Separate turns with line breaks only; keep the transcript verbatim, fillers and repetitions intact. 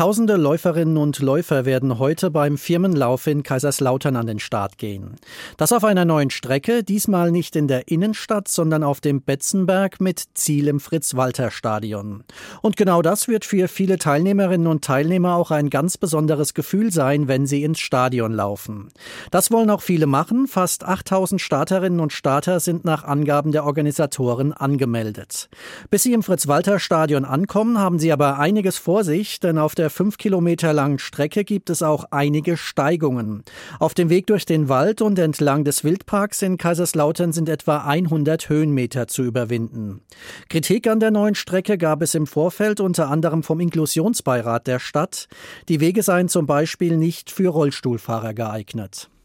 Tausende Läuferinnen und Läufer werden heute beim Firmenlauf in Kaiserslautern an den Start gehen. Das auf einer neuen Strecke, diesmal nicht in der Innenstadt, sondern auf dem Betzenberg mit Ziel im Fritz-Walter-Stadion. Und genau das wird für viele Teilnehmerinnen und Teilnehmer auch ein ganz besonderes Gefühl sein, wenn sie ins Stadion laufen. Das wollen auch viele machen. Fast achttausend Starterinnen und Starter sind nach Angaben der Organisatoren angemeldet. Bis sie im Fritz-Walter-Stadion ankommen, haben sie aber einiges vor sich, denn auf der fünf Kilometer langen Strecke gibt es auch einige Steigungen. Auf dem Weg durch den Wald und entlang des Wildparks in Kaiserslautern sind etwa hundert Höhenmeter zu überwinden. Kritik an der neuen Strecke gab es im Vorfeld unter anderem vom Inklusionsbeirat der Stadt. Die Wege seien zum Beispiel nicht für Rollstuhlfahrer geeignet.